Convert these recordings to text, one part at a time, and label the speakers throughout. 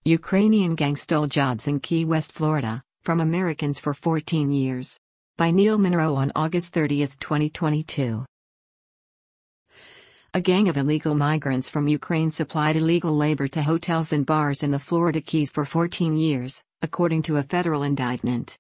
Speaker 1: Ukrainian gang stole jobs in Key West, Florida, from Americans for 14 years. By Neil Monroe on August 30, 2022. A gang of illegal migrants from Ukraine supplied illegal labor to hotels and bars in the Florida Keys for 14 years, according to a federal indictment.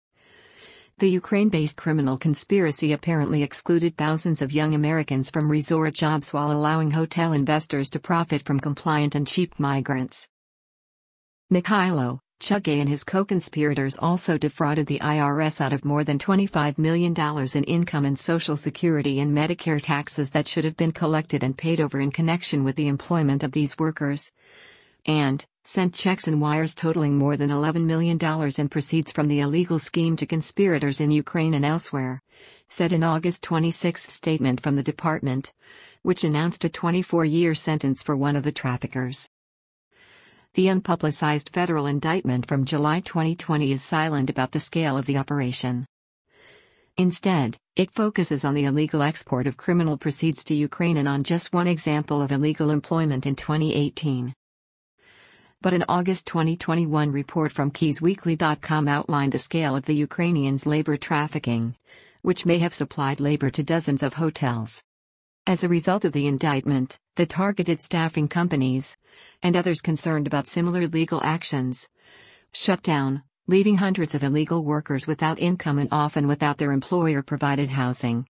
Speaker 1: The Ukraine-based criminal conspiracy apparently excluded thousands of young Americans from resort jobs while allowing hotel investors to profit from compliant and cheap migrants. Mikhailo Chugay and his co-conspirators also defrauded the IRS out of more than $25 million in income and Social Security and Medicare taxes that should have been collected and paid over in connection with the employment of these workers, and sent checks and wires totaling more than $11 million in proceeds from the illegal scheme to conspirators in Ukraine and elsewhere, said an August 26 statement from the department, which announced a 24-year sentence for one of the traffickers. The unpublicized federal indictment from July 2020 is silent about the scale of the operation. Instead, it focuses on the illegal export of criminal proceeds to Ukraine and on just one example of illegal employment in 2018. But an August 2021 report from KeysWeekly.com outlined the scale of the Ukrainians' labor trafficking, which may have supplied labor to dozens of hotels. As a result of the indictment, the targeted staffing companies, and others concerned about similar legal actions, shut down, leaving hundreds of illegal workers without income and often without their employer-provided housing.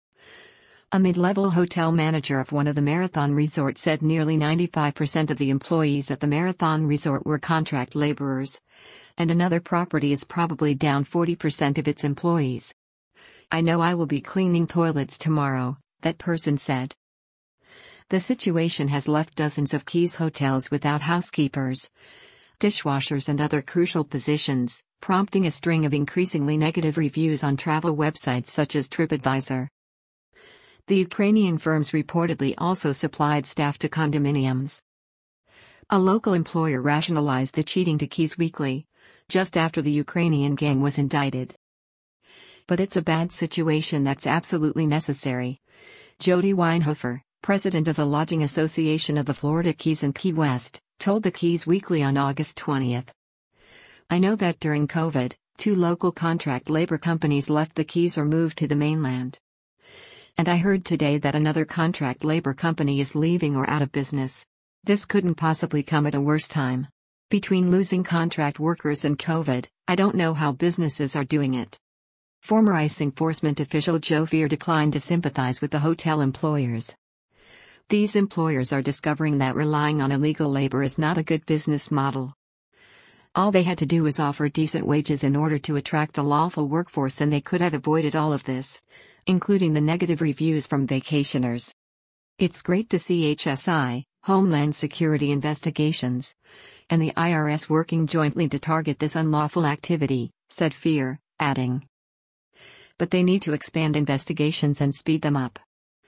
Speaker 1: A mid-level hotel manager of one of the Marathon resorts said nearly 95% of the employees at the Marathon resort were contract laborers, and another property is probably down 40% of its employees. "I know I will be cleaning toilets tomorrow," that person said. The situation has left dozens of Keys hotels without housekeepers, dishwashers and other crucial positions, prompting a string of increasingly negative reviews on travel websites such as TripAdvisor. The Ukrainian firms reportedly also supplied staff to condominiums. A local employer rationalized the cheating to Keys Weekly, just after the Ukrainian gang was indicted. "But it's a bad situation that's absolutely necessary," Jody Weinhofer, president of the Lodging Association of the Florida Keys and Key West, told the Keys Weekly on August 20. "I know that during COVID, 2 local contract labor companies left the Keys or moved to the mainland. And I heard today that another contract labor company is leaving or out of business. This couldn't possibly come at a worse time. Between losing contract workers and COVID, I don't know how businesses are doing it." Former ICE enforcement official Joe Fear declined to sympathize with the hotel employers. "These employers are discovering that relying on illegal labor is not a good business model. All they had to do was offer decent wages in order to attract a lawful workforce, and they could have avoided all of this, including the negative reviews from vacationers. It's great to see HSI, Homeland Security Investigations, and the IRS working jointly to target this unlawful activity," said Fear, adding, "But they need to expand investigations and speed them up."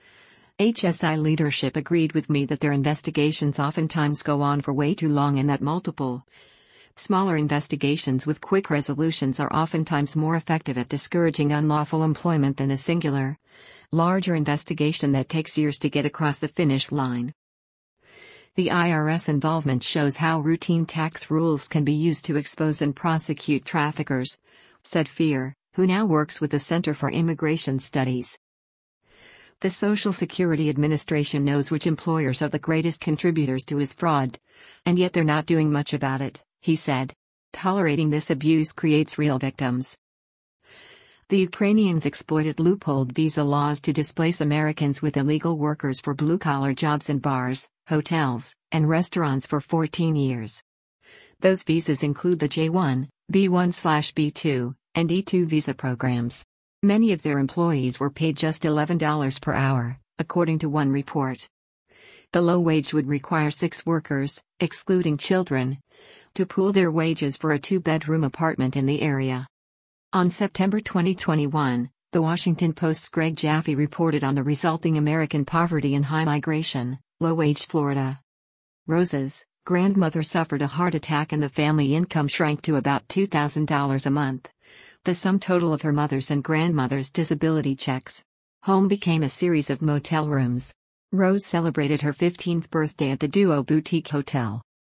Speaker 1: HSI leadership agreed with me that their investigations oftentimes go on for way too long and that multiple, smaller investigations with quick resolutions are oftentimes more effective at discouraging unlawful employment than a singular, larger investigation that takes years to get across the finish line. "The IRS involvement shows how routine tax rules can be used to expose and prosecute traffickers," said Fear, who now works with the Center for Immigration Studies. "The Social Security Administration knows which employers are the greatest contributors to his fraud, and yet they're not doing much about it," he said. "Tolerating this abuse creates real victims." The Ukrainians exploited loopholed visa laws to displace Americans with illegal workers for blue-collar jobs in bars, hotels, and restaurants for 14 years. Those visas include the J1, B1/B2, and E2 visa programs. Many of their employees were paid just $11 per hour, according to one report. The low wage would require 6 workers, excluding children, to pool their wages for a 2-bedroom apartment in the area. On September 2021, The Washington Post's Greg Jaffe reported on the resulting American poverty and high migration, low-wage Florida. Rose's grandmother suffered a heart attack and the family income shrank to about $2,000 a month, the sum total of her mother's and grandmother's disability checks. Home became a series of motel rooms. Rose celebrated her 15th birthday at the Duo Boutique Hotel.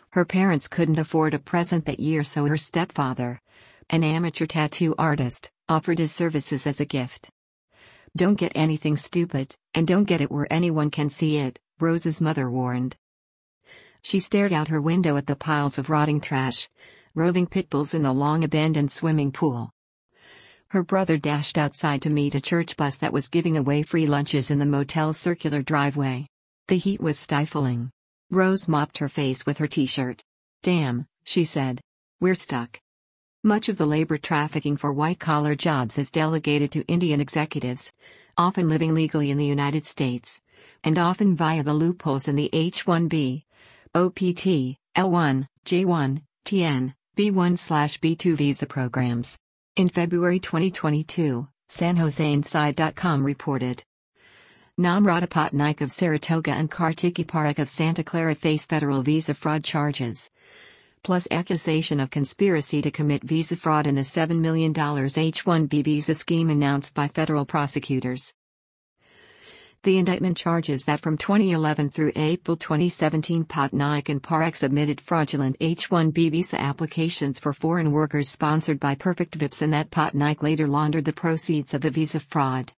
Speaker 1: Her parents couldn't afford a present that year, so her stepfather, an amateur tattoo artist, offered his services as a gift. "Don't get anything stupid, and don't get it where anyone can see it," Rose's mother warned. She stared out her window at the piles of rotting trash, roving pit bulls in the long-abandoned swimming pool. Her brother dashed outside to meet a church bus that was giving away free lunches in the motel's circular driveway. The heat was stifling. Rose mopped her face with her t-shirt. "Damn," she said. "We're stuck." Much of the labor trafficking for white-collar jobs is delegated to Indian executives, often living legally in the United States, and often via the loopholes in the H-1B, OPT, L-1, J-1, TN, B-1/B-2 visa programs. In February 2022, SanJoseInside.com reported, Namrata Patnaik of Saratoga and Kartiki Parekh of Santa Clara face federal visa fraud charges, plus accusation of conspiracy to commit visa fraud in a $7 million H-1B visa scheme announced by federal prosecutors. The indictment charges that from 2011 through April 2017, Patnaik and Parekh submitted fraudulent H-1B visa applications for foreign workers sponsored by Perfect Vips, and that Patnaik later laundered the proceeds of the visa fraud.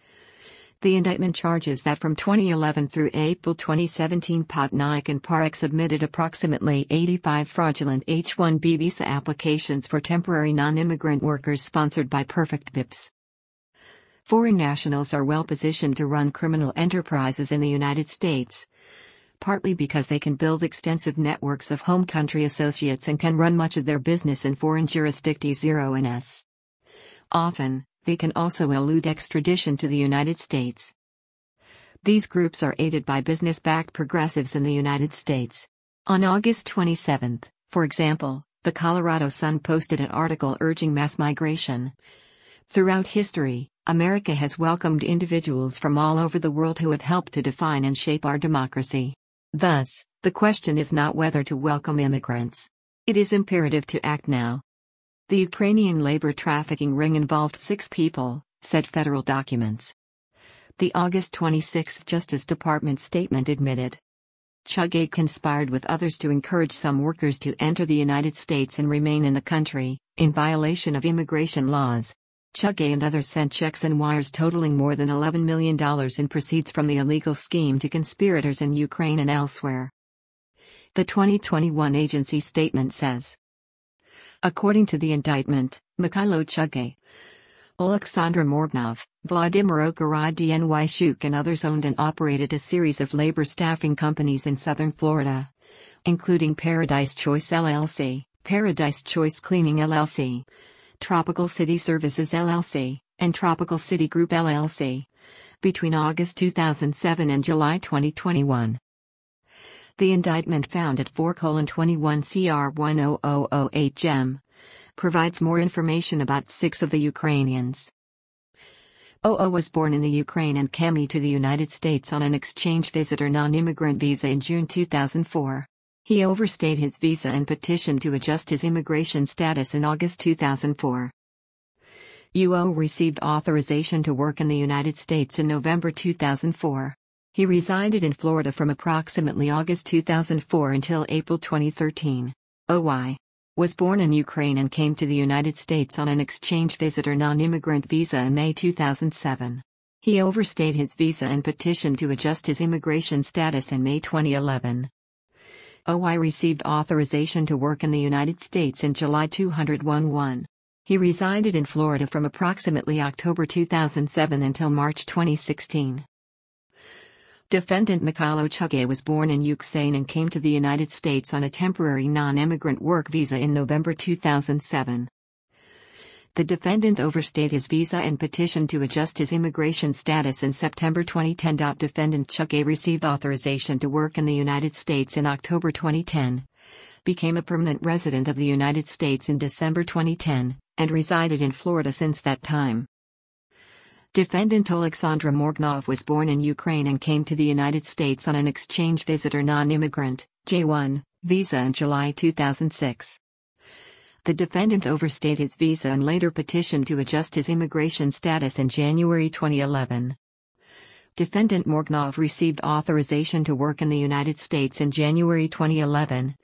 Speaker 1: The indictment charges that from 2011 through April 2017, Patnaik and Parekh submitted approximately 85 fraudulent H-1B visa applications for temporary non-immigrant workers sponsored by Perfect Vips. Foreign nationals are well positioned to run criminal enterprises in the United States, partly because they can build extensive networks of home country associates and can run much of their business in foreign jurisdictions. Often, they can also elude extradition to the United States. These groups are aided by business-backed progressives in the United States. On August 27, for example, the Colorado Sun posted an article urging mass migration. Throughout history, America has welcomed individuals from all over the world who have helped to define and shape our democracy. Thus, the question is not whether to welcome immigrants. It is imperative to act now. The Ukrainian labor trafficking ring involved 6 people, said federal documents. The August 26 Justice Department statement admitted Chugay conspired with others to encourage some workers to enter the United States and remain in the country, in violation of immigration laws. Chugay and others sent checks and wires totaling more than $11 million in proceeds from the illegal scheme to conspirators in Ukraine and elsewhere. The 2021 agency statement says, according to the indictment, Mikhailo Chugay, Oleksandr Morgnov, Vladimir Ogarad Dnyshuk and others owned and operated a series of labor staffing companies in southern Florida, including Paradise Choice LLC, Paradise Choice Cleaning LLC, Tropical City Services LLC, and Tropical City Group LLC, between August 2007 and July 2021. The indictment found at 4:21 CR 10008 GEM provides more information about 6 of the Ukrainians. OO was born in the Ukraine and came to the United States on an exchange visitor non-immigrant visa in June 2004. He overstayed his visa and petitioned to adjust his immigration status in August 2004. UO received authorization to work in the United States in November 2004. He resided in Florida from approximately August 2004 until April 2013. OY was born in Ukraine and came to the United States on an exchange visitor non-immigrant visa in May 2007. He overstayed his visa and petitioned to adjust his immigration status in May 2011. OY received authorization to work in the United States in July 2011. He resided in Florida from approximately October 2007 until March 2016. Defendant Mikhailo Chugay was born in Ukraine and came to the United States on a temporary non-immigrant work visa in November 2007. The defendant overstayed his visa and petitioned to adjust his immigration status in September 2010. Defendant Chugay received authorization to work in the United States in October 2010, became a permanent resident of the United States in December 2010, and resided in Florida since that time. Defendant Oleksandr Morgnov was born in Ukraine and came to the United States on an exchange visitor non-immigrant J1 visa in July 2006. The defendant overstayed his visa and later petitioned to adjust his immigration status in January 2011. Defendant Morgnov received authorization to work in the United States in January 2011,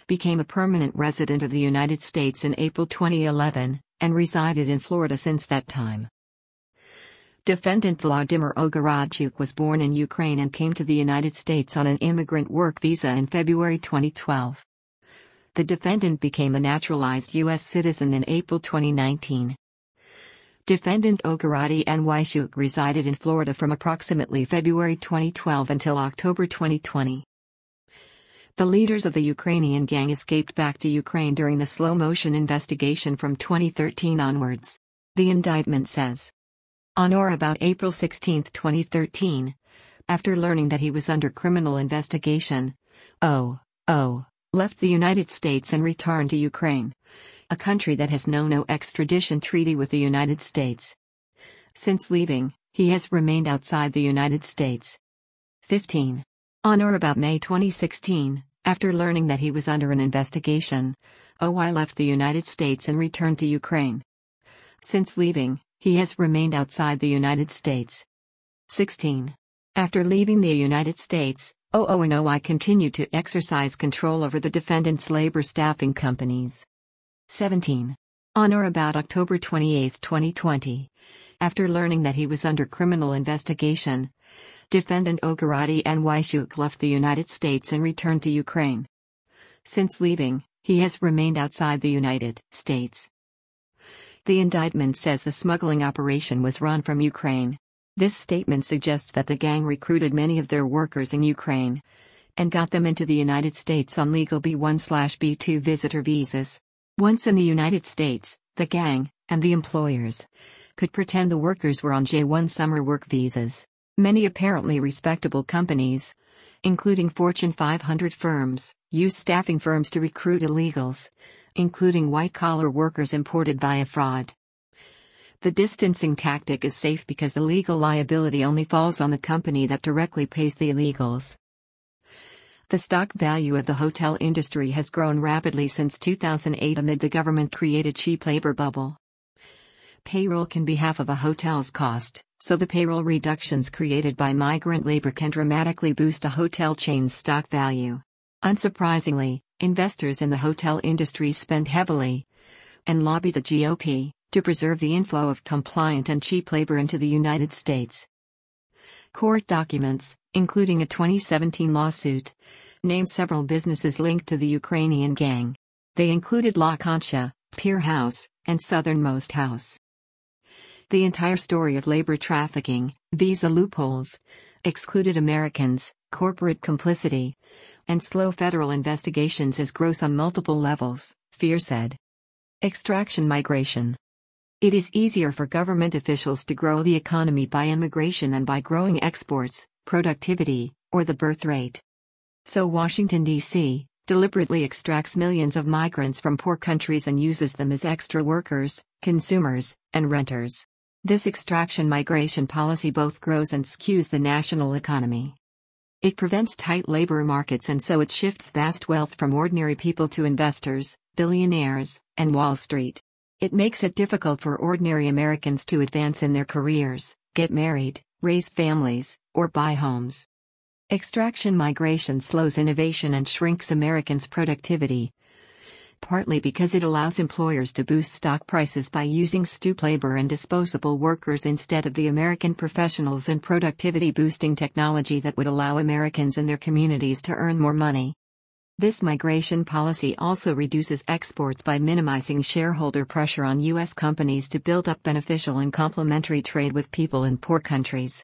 Speaker 1: became a permanent resident of the United States in April 2011, and resided in Florida since that time. Defendant Vladimir Ogorodchuk was born in Ukraine and came to the United States on an immigrant work visa in February 2012. The defendant became a naturalized U.S. citizen in April 2019. Defendant Ogorodchuk resided in Florida from approximately February 2012 until October 2020. The leaders of the Ukrainian gang escaped back to Ukraine during the slow-motion investigation from 2013 onwards. The indictment says, on or about April 16, 2013, after learning that he was under criminal investigation, O left the United States and returned to Ukraine, a country that has no extradition treaty with the United States. Since leaving, he has remained outside the United States. 15. On or about May 2016, after learning that he was under an investigation, OY left the United States and returned to Ukraine. Since leaving, he has remained outside the United States. 16. After leaving the United States, OO and OI continued to exercise control over the defendant's labor staffing companies. 17. On or about October 28, 2020, after learning that he was under criminal investigation, defendant Ogorodchuk left the United States and returned to Ukraine. Since leaving, he has remained outside the United States. The indictment says the smuggling operation was run from Ukraine. This statement suggests that the gang recruited many of their workers in Ukraine and got them into the United States on legal B1/B2 visitor visas. Once in the United States, the gang and the employers could pretend the workers were on J1 summer work visas. Many apparently respectable companies, including Fortune 500 firms, use staffing firms to recruit illegals, including white-collar workers imported via fraud. The distancing tactic is safe because the legal liability only falls on the company that directly pays the illegals. The stock value of the hotel industry has grown rapidly since 2008 amid the government-created cheap labor bubble. Payroll can be half of a hotel's cost, so the payroll reductions created by migrant labor can dramatically boost a hotel chain's stock value. Unsurprisingly, investors in the hotel industry spend heavily and lobby the GOP to preserve the inflow of compliant and cheap labor into the United States. Court documents, including a 2017 lawsuit, name several businesses linked to the Ukrainian gang. They included La Concha, Pier House, and Southernmost House. The entire story of labor trafficking, visa loopholes, excluded Americans, corporate complicity, and slow federal investigations is gross on multiple levels, Fear said. Extraction migration. It is easier for government officials to grow the economy by immigration than by growing exports, productivity, or the birth rate. So Washington, D.C., deliberately extracts millions of migrants from poor countries and uses them as extra workers, consumers, and renters. This extraction migration policy both grows and skews the national economy. It prevents tight labor markets and so it shifts vast wealth from ordinary people to investors, billionaires, and Wall Street. It makes it difficult for ordinary Americans to advance in their careers, get married, raise families, or buy homes. Extraction migration slows innovation and shrinks Americans' productivity, partly because it allows employers to boost stock prices by using stoop labor and disposable workers instead of the American professionals and productivity-boosting technology that would allow Americans and their communities to earn more money. This migration policy also reduces exports by minimizing shareholder pressure on U.S. companies to build up beneficial and complementary trade with people in poor countries.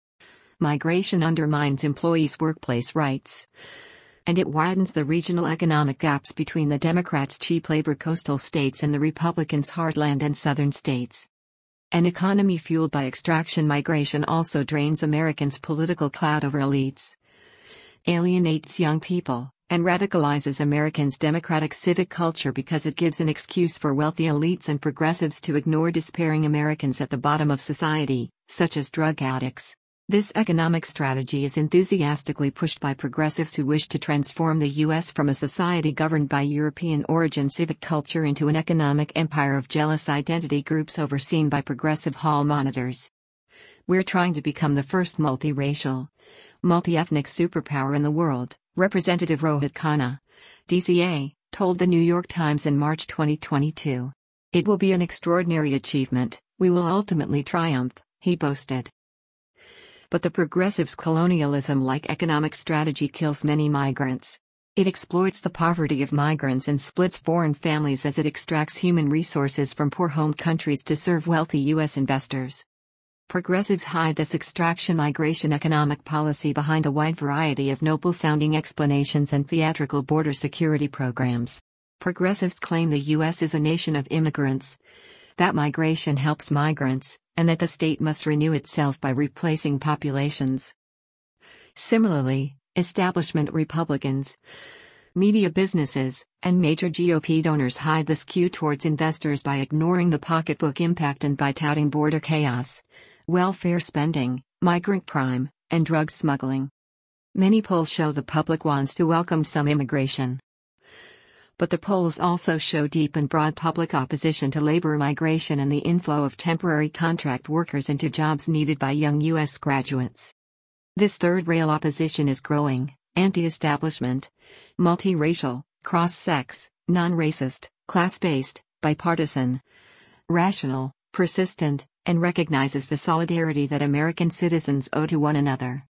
Speaker 1: Migration undermines employees' workplace rights, and it widens the regional economic gaps between the Democrats' cheap labor coastal states and the Republicans' heartland and southern states. An economy fueled by extraction migration also drains Americans' political clout over elites, alienates young people, and radicalizes Americans' democratic civic culture because it gives an excuse for wealthy elites and progressives to ignore despairing Americans at the bottom of society, such as drug addicts. This economic strategy is enthusiastically pushed by progressives who wish to transform the U.S. from a society governed by European-origin civic culture into an economic empire of jealous identity groups overseen by progressive hall monitors. We're trying to become the first multiracial, multi-ethnic superpower in the world, Representative Rohit Khanna, DCA, told the New York Times in March 2022. "It will be an extraordinary achievement, we will ultimately triumph," he boasted. But the progressives' colonialism-like economic strategy kills many migrants. It exploits the poverty of migrants and splits foreign families as it extracts human resources from poor home countries to serve wealthy U.S. investors. Progressives hide this extraction migration economic policy behind a wide variety of noble-sounding explanations and theatrical border security programs. Progressives claim the U.S. is a nation of immigrants, that migration helps migrants, and that the state must renew itself by replacing populations. Similarly, establishment Republicans, media businesses, and major GOP donors hide the skew towards investors by ignoring the pocketbook impact and by touting border chaos, welfare spending, migrant crime, and drug smuggling. Many polls show the public wants to welcome some immigration. But the polls also show deep and broad public opposition to labor migration and the inflow of temporary contract workers into jobs needed by young U.S. graduates. This third-rail opposition is growing, anti-establishment, multiracial, cross-sex, non-racist, class-based, bipartisan, rational, persistent, and recognizes the solidarity that American citizens owe to one another.